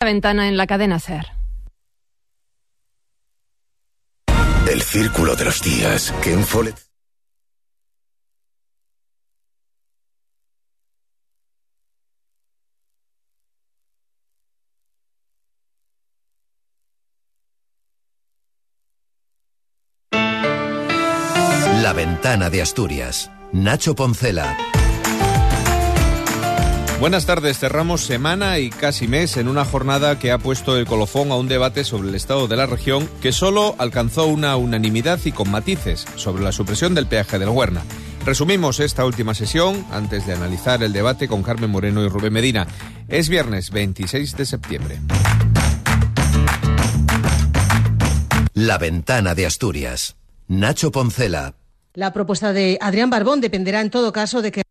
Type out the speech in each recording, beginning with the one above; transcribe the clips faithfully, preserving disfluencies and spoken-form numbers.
La ventana en la cadena SER. El círculo de los días que en Folet... La ventana de Asturias. Nacho Poncela. Buenas tardes, cerramos semana y casi mes en una jornada que ha puesto el colofón a un debate sobre el estado de la región que solo alcanzó una unanimidad y con matices sobre la supresión del peaje del Huerna. Resumimos esta última sesión antes de analizar el debate con Carmen Moreno y Rubén Medina. Es viernes veintiséis de septiembre. La ventana de Asturias. Nacho Poncela. La propuesta de Adrián Barbón dependerá en todo caso de que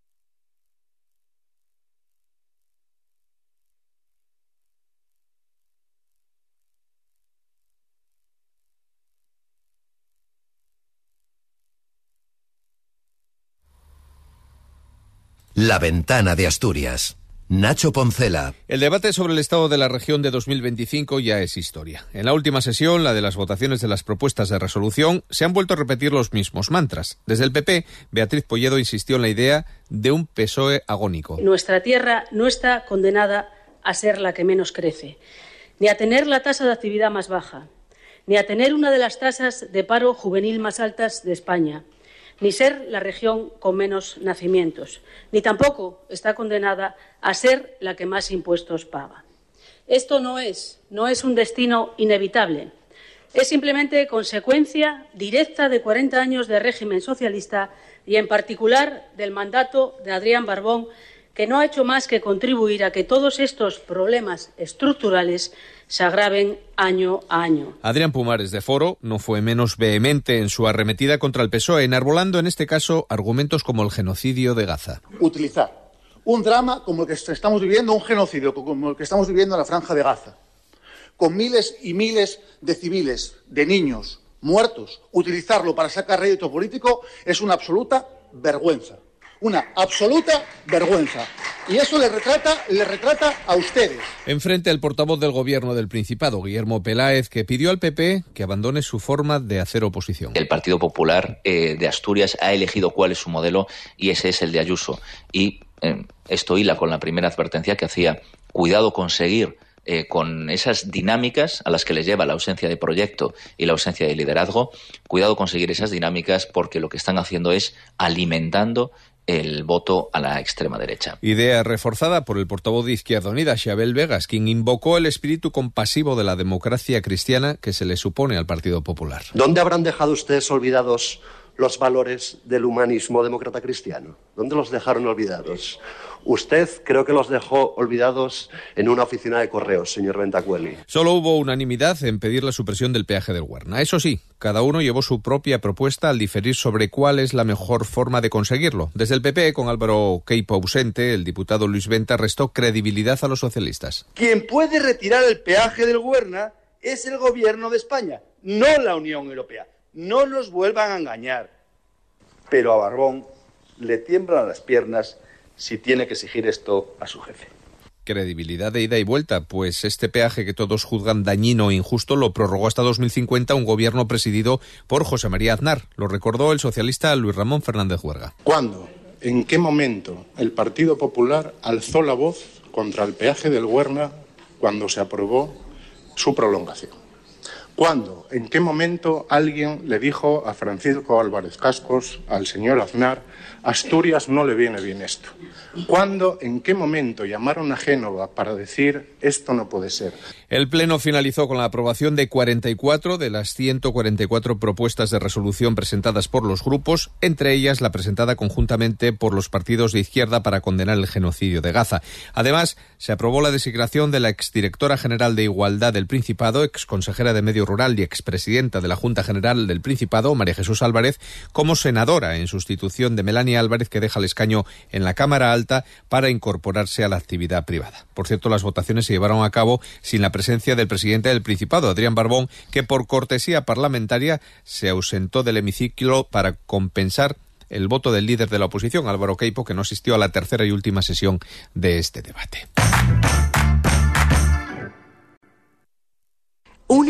La ventana de Asturias. Nacho Poncela. El debate sobre el estado de la región de dos mil veinticinco ya es historia. En la última sesión, la de las votaciones de las propuestas de resolución, se han vuelto a repetir los mismos mantras. Desde el P P, Beatriz Polledo insistió en la idea de un P S O E agónico. Nuestra tierra no está condenada a ser la que menos crece, ni a tener la tasa de actividad más baja, ni a tener una de las tasas de paro juvenil más altas de España, ni ser la región con menos nacimientos, ni tampoco está condenada a ser la que más impuestos paga. Esto no es, no es un destino inevitable, es simplemente consecuencia directa de cuarenta años de régimen socialista y, en particular, del mandato de Adrián Barbón, que no ha hecho más que contribuir a que todos estos problemas estructurales se agraven año a año. Adrián Pumares, de Foro, no fue menos vehemente en su arremetida contra el P S O E, enarbolando en este caso argumentos como el genocidio de Gaza. Utilizar un drama como el que estamos viviendo, un genocidio como el que estamos viviendo en la Franja de Gaza, con miles y miles de civiles, de niños muertos, utilizarlo para sacar rédito político es una absoluta vergüenza. Una absoluta vergüenza. Y eso le retrata, le retrata a ustedes. Enfrente al portavoz del Gobierno del Principado, Guillermo Peláez, que pidió al P P que abandone su forma de hacer oposición. El Partido Popular eh, de Asturias ha elegido cuál es su modelo y ese es el de Ayuso. Y eh, esto hila con la primera advertencia que hacía. Cuidado con seguir eh, con esas dinámicas a las que les lleva la ausencia de proyecto y la ausencia de liderazgo. Cuidado con seguir esas dinámicas porque lo que están haciendo es alimentando el voto a la extrema derecha. Idea reforzada por el portavoz de Izquierda Unida, Xabel Vegas, quien invocó el espíritu compasivo de la democracia cristiana que se le supone al Partido Popular. ¿Dónde habrán dejado ustedes olvidados los valores del humanismo demócrata cristiano? ¿Dónde los dejaron olvidados? Usted creo que los dejó olvidados en una oficina de correos, señor Bentacueli. Solo hubo unanimidad en pedir la supresión del peaje del Huerna. Eso sí, cada uno llevó su propia propuesta al diferir sobre cuál es la mejor forma de conseguirlo. Desde el P P, con Álvaro Queipo ausente, el diputado Luis Venta restó credibilidad a los socialistas. Quien puede retirar el peaje del Huerna es el Gobierno de España, no la Unión Europea. No nos vuelvan a engañar. Pero a Barbón le tiemblan las piernas si tiene que exigir esto a su jefe. Credibilidad de ida y vuelta, pues este peaje que todos juzgan dañino e injusto lo prorrogó hasta dos mil cincuenta un gobierno presidido por José María Aznar. Lo recordó el socialista Luis Ramón Fernández Huerga. ¿Cuándo? ¿En qué momento el Partido Popular alzó la voz contra el peaje del Huerna cuando se aprobó su prolongación? ¿Cuándo? ¿En qué momento alguien le dijo a Francisco Álvarez Cascos, al señor Aznar, Asturias no le viene bien esto? ¿Cuándo, en qué momento llamaron a Génova para decir esto no puede ser? El Pleno finalizó con la aprobación de cuarenta y cuatro de las ciento cuarenta y cuatro propuestas de resolución presentadas por los grupos, entre ellas la presentada conjuntamente por los partidos de izquierda para condenar el genocidio de Gaza. Además, se aprobó la designación de la exdirectora general de Igualdad del Principado, exconsejera de Medio Rural y expresidenta de la Junta General del Principado, María Jesús Álvarez, como senadora en sustitución de Melania Álvarez, que deja el escaño en la Cámara Alta para incorporarse a la actividad privada. Por cierto, las votaciones se llevaron a cabo sin la presencia del presidente del Principado, Adrián Barbón, que por cortesía parlamentaria se ausentó del hemiciclo para compensar el voto del líder de la oposición, Álvaro Queipo, que no asistió a la tercera y última sesión de este debate.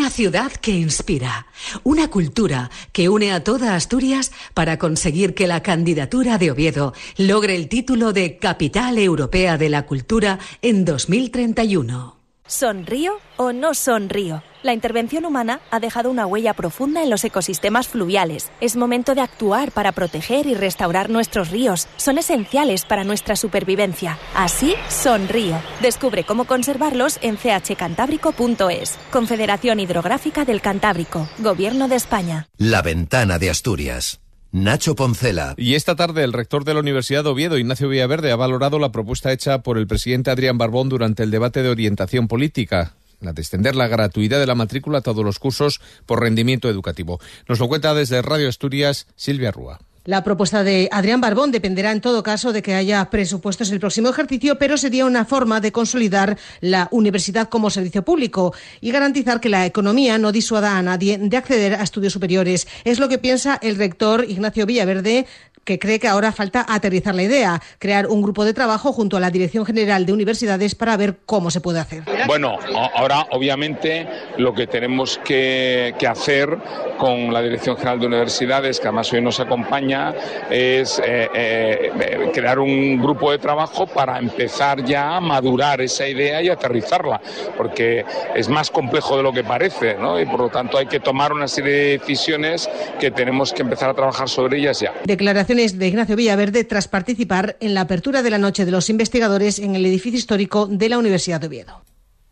Una ciudad que inspira, una cultura que une a toda Asturias para conseguir que la candidatura de Oviedo logre el título de Capital Europea de la Cultura en dos mil treinta y uno. ¿Sonrío o no sonrío? La intervención humana ha dejado una huella profunda en los ecosistemas fluviales. Es momento de actuar para proteger y restaurar nuestros ríos. Son esenciales para nuestra supervivencia. Así, sonrío. Descubre cómo conservarlos en c h cantábrico punto es. Confederación Hidrográfica del Cantábrico. Gobierno de España. La Ventana de Asturias. Nacho Poncela. Y esta tarde el rector de la Universidad de Oviedo, Ignacio Villaverde, ha valorado la propuesta hecha por el presidente Adrián Barbón durante el debate de orientación política, la de extender la gratuidad de la matrícula a todos los cursos por rendimiento educativo. Nos lo cuenta desde Radio Asturias Silvia Rúa. La propuesta de Adrián Barbón dependerá en todo caso de que haya presupuestos el próximo ejercicio, pero sería una forma de consolidar la universidad como servicio público y garantizar que la economía no disuada a nadie de acceder a estudios superiores. Es lo que piensa el rector Ignacio Villaverde, que cree que ahora falta aterrizar la idea, crear un grupo de trabajo junto a la Dirección General de Universidades para ver cómo se puede hacer. Bueno, ahora obviamente lo que tenemos que, que hacer con la Dirección General de Universidades, que además hoy nos acompaña, es eh, eh, crear un grupo de trabajo para empezar ya a madurar esa idea y aterrizarla, porque es más complejo de lo que parece, ¿no? Y por lo tanto hay que tomar una serie de decisiones que tenemos que empezar a trabajar sobre ellas ya. Declaraciones de Ignacio Villaverde tras participar en la apertura de la Noche de los Investigadores en el edificio histórico de la Universidad de Oviedo.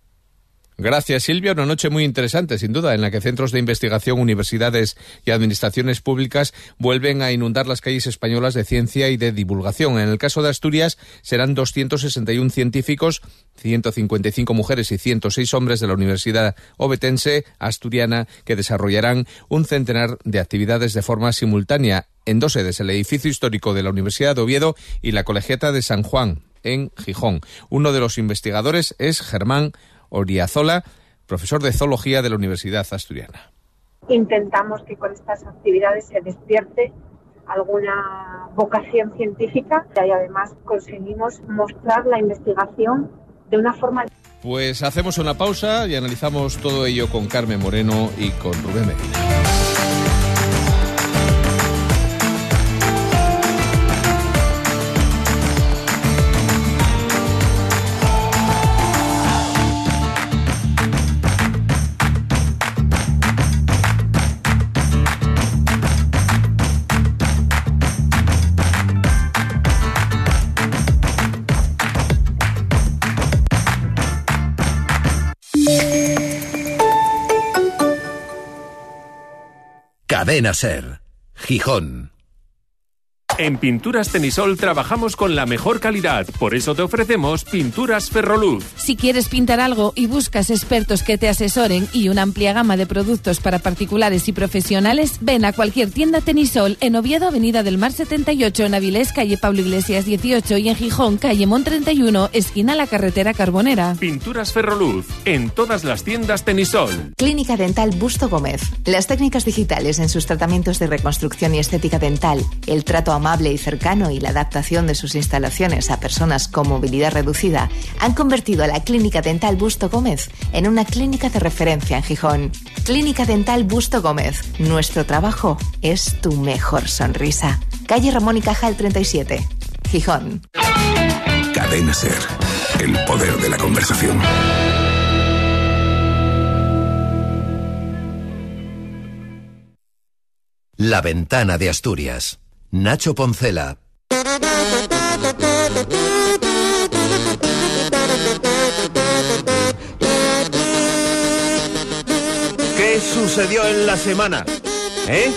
Gracias, Silvia. Una noche muy interesante, sin duda, en la que centros de investigación, universidades y administraciones públicas vuelven a inundar las calles españolas de ciencia y de divulgación. En el caso de Asturias, serán doscientos sesenta y uno científicos, ciento cincuenta y cinco mujeres y ciento seis hombres de la Universidad Ovetense Asturiana que desarrollarán un centenar de actividades de forma simultánea en dos sedes, el edificio histórico de la Universidad de Oviedo y la Colegiata de San Juan, en Gijón. Uno de los investigadores es Germán Oriazola, profesor de zoología de la Universidad Asturiana. Intentamos que con estas actividades se despierte alguna vocación científica y además conseguimos mostrar la investigación de una forma. Pues hacemos una pausa y analizamos todo ello con Carmen Moreno y con Rubén Medina. Cadena Ser, Gijón. En Pinturas Tenisol trabajamos con la mejor calidad, por eso te ofrecemos Pinturas Ferroluz. Si quieres pintar algo y buscas expertos que te asesoren y una amplia gama de productos para particulares y profesionales, ven a cualquier tienda Tenisol en Oviedo, Avenida del Mar setenta y ocho, en Avilés, calle Pablo Iglesias dieciocho y en Gijón, calle Mont treinta y uno, esquina la carretera Carbonera. Pinturas Ferroluz, en todas las tiendas Tenisol. Clínica Dental Busto Gómez. Las técnicas digitales en sus tratamientos de reconstrucción y estética dental, el trato amable y cercano y la adaptación de sus instalaciones a personas con movilidad reducida han convertido a la Clínica Dental Busto Gómez en una clínica de referencia en Gijón. Clínica Dental Busto Gómez. Nuestro trabajo es tu mejor sonrisa. Calle Ramón y Cajal treinta y siete, Gijón. Cadena Ser. El poder de la conversación. La Ventana de Asturias. Nacho Poncela. ¿Qué sucedió en la semana? ¿Eh?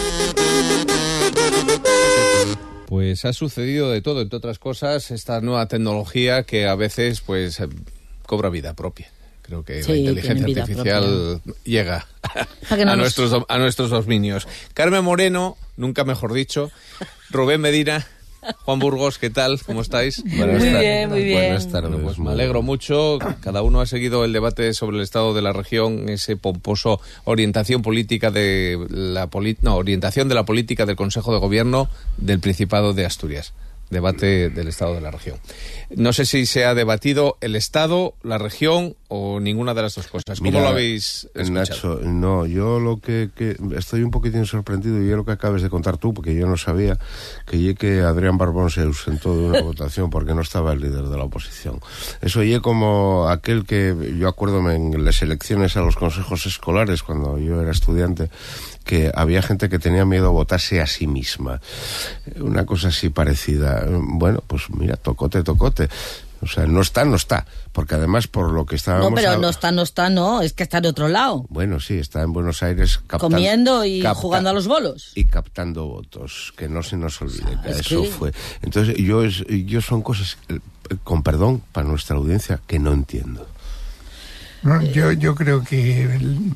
Pues ha sucedido de todo, entre otras cosas, esta nueva tecnología que a veces pues cobra vida propia. Creo que sí, la inteligencia artificial propia. Llega a, no nuestros, nos... a nuestros dominios. Carmen Moreno, nunca mejor dicho, Rubén Medina, Juan Burgos, ¿qué tal? ¿Cómo estáis? Buenas muy tardes. Bien, muy bien. Buenas tardes. Pues me alegro mucho. Cada uno ha seguido el debate sobre el estado de la región, ese pomposo orientación política de la poli... no, orientación de la política del Consejo de Gobierno del Principado de Asturias. debate del estado de la región. No sé si se ha debatido el estado, la región o ninguna de las dos cosas. ¿Cómo Mira, lo habéis escuchado? Nacho, no, yo lo que, que estoy un poquitín sorprendido, y es lo que acabas de contar tú, porque yo no sabía que ye que Adrián Barbón se ausentó de una votación porque no estaba el líder de la oposición. Eso ye como aquel que, yo acuérdome en las elecciones a los consejos escolares cuando yo era estudiante, que había gente que tenía miedo a votarse a sí misma. Una cosa así parecida. Bueno, pues mira, tocote, tocote. O sea, no está, no está. Porque además, por lo que estábamos... No, pero a... no está, no está, no. Es que está en otro lado. Bueno, sí, está en Buenos Aires captando... Comiendo y capta... jugando a los bolos. Y captando votos. Que no se nos olvide, o sea, que eso que... fue. Entonces, yo, es, yo son cosas, con perdón, para nuestra audiencia, que no entiendo. No, yo, yo creo que... El...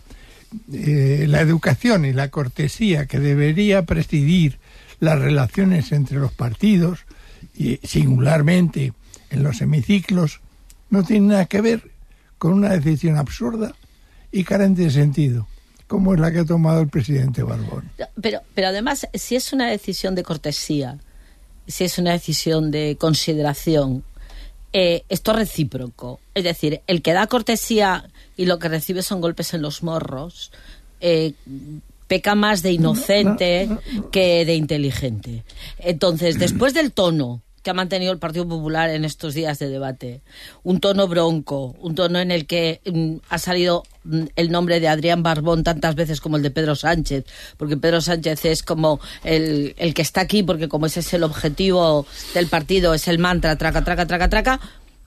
Eh, la educación y la cortesía que debería presidir las relaciones entre los partidos y singularmente en los hemiciclos no tiene nada que ver con una decisión absurda y carente de sentido, como es la que ha tomado el presidente Barbón. Pero, pero además, si es una decisión de cortesía, si es una decisión de consideración, eh, esto es recíproco. Es decir, el que da cortesía y lo que recibe son golpes en los morros, eh, peca más de inocente que de inteligente. Entonces, después del tono que ha mantenido el Partido Popular en estos días de debate, un tono bronco, un tono en el que mm, ha salido mm, el nombre de Adrián Barbón tantas veces como el de Pedro Sánchez, porque Pedro Sánchez es como el, el que está aquí, porque como ese es el objetivo del partido, es el mantra, traca, traca, traca, traca.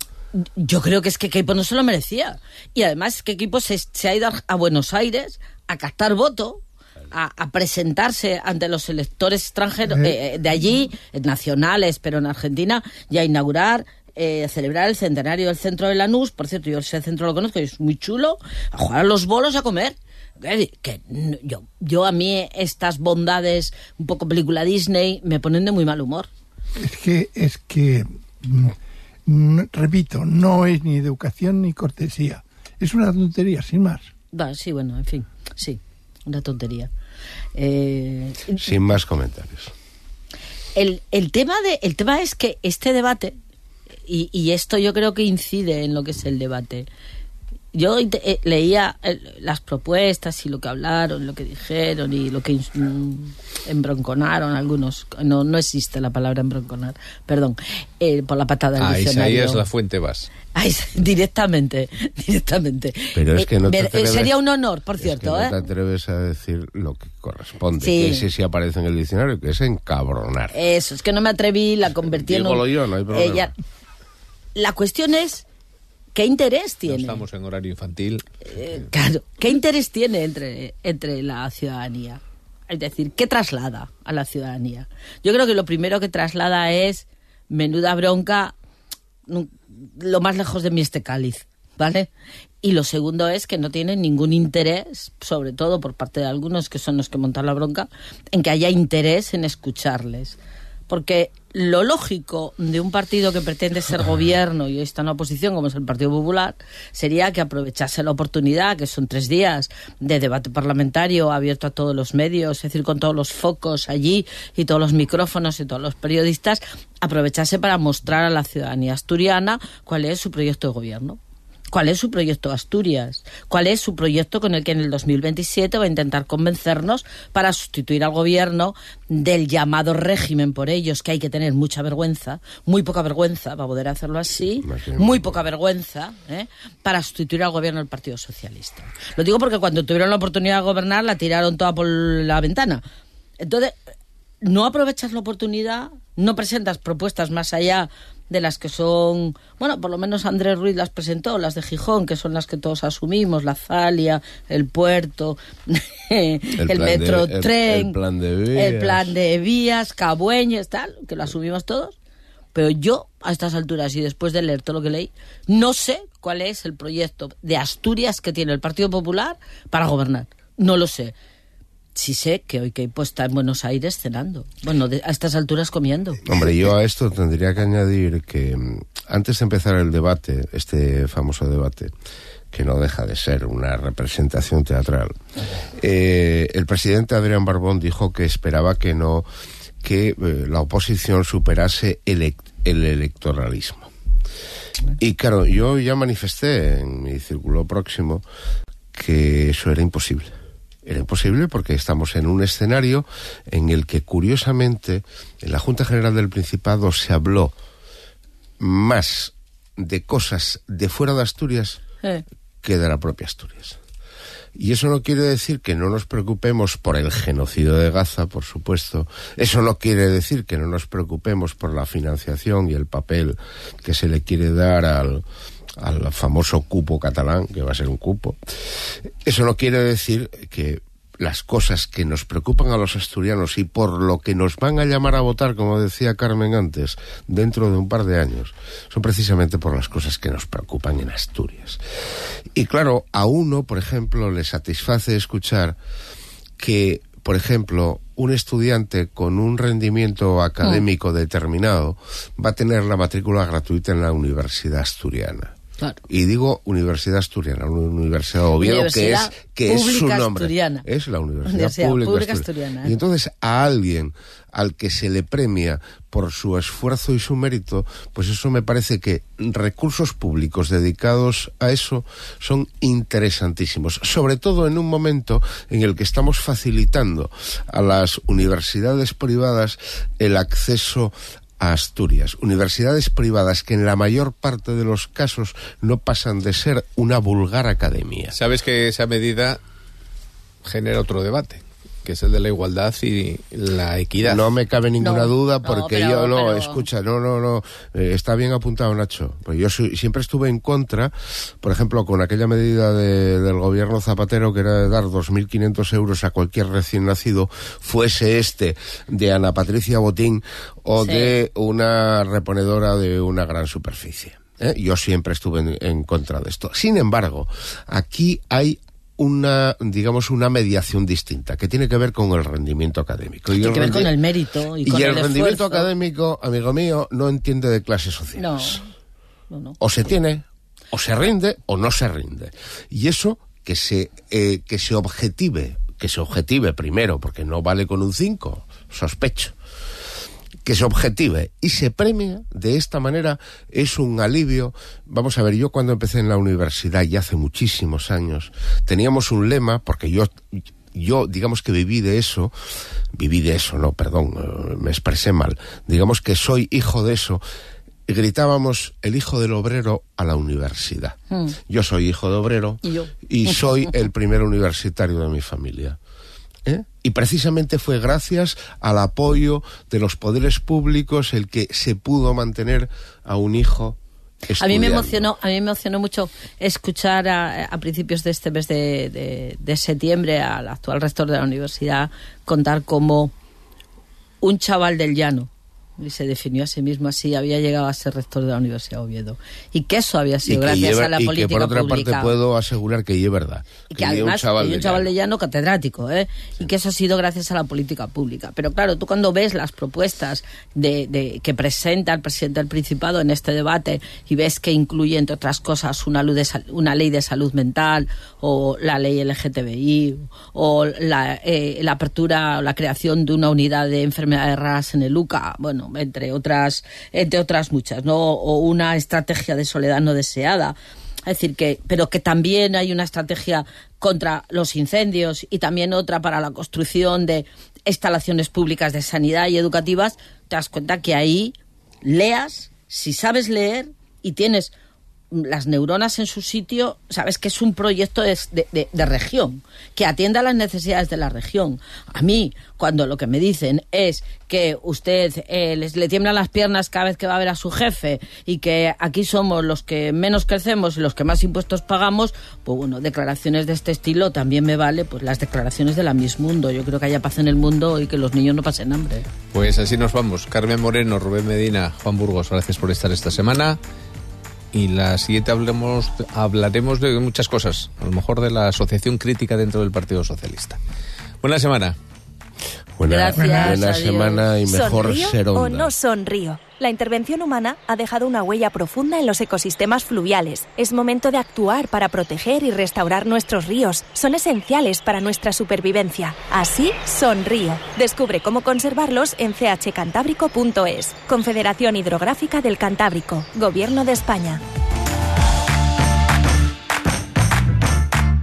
Yo creo que es que Queipo no se lo merecía. Y además que Queipo se, se ha ido a Buenos Aires a captar voto, a, a presentarse ante los electores extranjeros eh, de allí, nacionales, pero en Argentina, y a inaugurar, eh, a celebrar el centenario del centro de Lanús. Por cierto, yo ese centro lo conozco y es muy chulo. A jugar a los bolos, a comer. Que, que yo, yo a mí estas bondades, un poco película Disney, me ponen de muy mal humor. Es que, es que... No, repito, no es ni educación ni cortesía. Es una tontería, sin más. Va, sí, bueno, en fin, sí, una tontería. Eh, sin más comentarios. El, el, tema de, el tema es que este debate, y, y esto yo creo que incide en lo que es el debate. Yo eh, leía eh, las propuestas y lo que hablaron, lo que dijeron y lo que mm, embronconaron algunos. No, no existe la palabra embronconar, perdón, eh, por la patada del ah, diccionario. Ahí es la fuente vas. Ay, directamente, directamente. Pero es que no te atreves, sería un honor, por cierto. Es que ¿eh? no te atreves a decir lo que corresponde, sí. que ese sí aparece en el diccionario, que es encabronar. Eso, es que no me atreví, la convertí en un... yo, no hay problema. Ella... La cuestión es, ¿qué interés tiene? No estamos en horario infantil. Eh, claro, ¿qué interés tiene entre, entre la ciudadanía? Es decir, ¿qué traslada a la ciudadanía? Yo creo que lo primero que traslada es menuda bronca, lo más lejos de mí este cáliz, ¿vale? Y lo segundo es que no tienen ningún interés, sobre todo por parte de algunos que son los que montan la bronca, en que haya interés en escucharles. Porque lo lógico de un partido que pretende ser gobierno y hoy está en la oposición, como es el Partido Popular, sería que aprovechase la oportunidad, que son tres días de debate parlamentario abierto a todos los medios, es decir, con todos los focos allí y todos los micrófonos y todos los periodistas, aprovechase para mostrar a la ciudadanía asturiana cuál es su proyecto de gobierno. ¿Cuál es su proyecto Asturias? ¿Cuál es su proyecto con el que en el dos mil veintisiete va a intentar convencernos para sustituir al gobierno del llamado régimen por ellos, que hay que tener mucha vergüenza, muy poca vergüenza para poder hacerlo así, muy poca vergüenza, ¿eh? para sustituir al gobierno del Partido Socialista? Lo digo porque cuando tuvieron la oportunidad de gobernar la tiraron toda por la ventana. Entonces, no aprovechas la oportunidad, no presentas propuestas más allá de las que son, bueno, por lo menos Andrés Ruiz las presentó, las de Gijón, que son las que todos asumimos, la Zalia, el puerto, el, el metro de, tren, el, el plan de vías, el plan de vías, Cabueñes, tal, que lo asumimos todos. Pero yo, a estas alturas y después de leer todo lo que leí, no sé cuál es el proyecto de Asturias que tiene el Partido Popular para gobernar. No lo sé. Sí sé que hoy Queipo está en Buenos Aires cenando. Bueno, de, a estas alturas comiendo. Hombre, yo a esto tendría que añadir que antes de empezar el debate, este famoso debate, que no deja de ser una representación teatral, eh, el presidente Adrián Barbón dijo que esperaba que no... que eh, la oposición superase el, el electoralismo. Y claro, yo ya manifesté en mi círculo próximo que eso era imposible. Era imposible porque estamos en un escenario en el que, curiosamente, en la Junta General del Principado se habló más de cosas de fuera de Asturias eh. que de la propia Asturias. Y eso no quiere decir que no nos preocupemos por el genocidio de Gaza, por supuesto. Eso no quiere decir que no nos preocupemos por la financiación y el papel que se le quiere dar al, al famoso cupo catalán, que va a ser un cupo. Eso no quiere decir que las cosas que nos preocupan a los asturianos y por lo que nos van a llamar a votar, como decía Carmen antes, dentro de un par de años, son precisamente por las cosas que nos preocupan en Asturias. Y claro, a uno, por ejemplo, le satisface escuchar que, por ejemplo, un estudiante con un rendimiento académico determinado va a tener la matrícula gratuita en la Universidad Asturiana. Claro. Y digo Universidad Asturiana, una Universidad de Oviedo, universidad que es que es su nombre. Asturiana. Es la Universidad, universidad Pública, Pública Asturiana. Asturiana. Y entonces a alguien al que se le premia por su esfuerzo y su mérito, pues eso me parece que recursos públicos dedicados a eso son interesantísimos, sobre todo en un momento en el que estamos facilitando a las universidades privadas el acceso a Asturias, universidades privadas que en la mayor parte de los casos no pasan de ser una vulgar academia. Sabes que esa medida genera otro debate, que es el de la igualdad y la equidad. No me cabe ninguna no, duda porque no, pero, yo, no, pero... escucha, no, no, no, eh, está bien apuntado, Nacho. Pues yo soy, siempre estuve en contra, por ejemplo, con aquella medida de, del gobierno Zapatero, que era de dar dos mil quinientos euros a cualquier recién nacido, fuese este de Ana Patricia Botín o sí. de una reponedora de una gran superficie. ¿Eh? Yo siempre estuve en, en contra de esto. Sin embargo, aquí hay una, digamos, una mediación distinta, que tiene que ver con el rendimiento académico. Y tiene que ver con el mérito y con y el el rendimiento esfuerzo. Académico, amigo mío, no entiende de clases sociales. No, no, no. O se tiene, o se rinde, o no se rinde. Y eso, que se, eh, que se objetive, que se objetive primero, porque no vale con un cinco, sospecho. Que se objetive y se premia de esta manera es un alivio. Vamos a ver, yo cuando empecé en la universidad, ya hace muchísimos años, teníamos un lema, porque yo, yo digamos que viví de eso, viví de eso, no, perdón, me expresé mal, digamos que soy hijo de eso. Gritábamos el hijo del obrero a la universidad. Mm. Yo soy hijo de obrero y, yo? y soy el primer universitario de mi familia. ¿Eh? Y precisamente fue gracias al apoyo de los poderes públicos el que se pudo mantener a un hijo estudiando. A mí me emocionó, a mí me emocionó mucho escuchar a, a principios de este mes de, de, de septiembre al actual rector de la universidad contar cómo un chaval del llano, y se definió a sí mismo así, había llegado a ser rector de la Universidad de Oviedo. Y que eso había sido gracias lleva, a la y política pública. Y que por otra pública. parte puedo asegurar que es verdad. Y que, que además un chaval, un chaval de llano catedrático, ¿eh? Sí. Y que eso ha sido gracias a la política pública. Pero claro, tú cuando ves las propuestas de, de que presenta el presidente del Principado en este debate y ves que incluye, entre otras cosas, una, luz de, una ley de salud mental o la ley L G T B I o la, eh, la apertura o la creación de una unidad de enfermedades raras en el U C A, bueno, entre otras entre otras muchas, ¿no? O una estrategia de soledad no deseada. Es decir, que, pero que también hay una estrategia contra los incendios y también otra para la construcción de instalaciones públicas de sanidad y educativas. Te das cuenta que ahí leas, si sabes leer y tienes las neuronas en su sitio, sabes que es un proyecto de, de, de región, que atienda a las necesidades de la región. A mí, cuando lo que me dicen es que usted eh, les, le tiemblan las piernas cada vez que va a ver a su jefe y que aquí somos los que menos crecemos y los que más impuestos pagamos, pues bueno, declaraciones de este estilo también me vale, pues las declaraciones de la Miss Mundo. Yo creo que haya paz en el mundo y que los niños no pasen hambre. Pues así nos vamos. Carmen Moreno, Rubén Medina, Juan Burgos, gracias por estar esta semana. Y la siguiente hablemos, hablaremos de muchas cosas, a lo mejor de la asociación crítica dentro del Partido Socialista. Buena semana. Buena, Gracias, buena semana y mejor ¿Sonrío ser onda. o no sonrío? La intervención humana ha dejado una huella profunda en los ecosistemas fluviales. Es momento de actuar para proteger y restaurar nuestros ríos. Son esenciales para nuestra supervivencia. Así, sonrío. Descubre cómo conservarlos en c h cantábrico punto es. Confederación Hidrográfica del Cantábrico. Gobierno de España.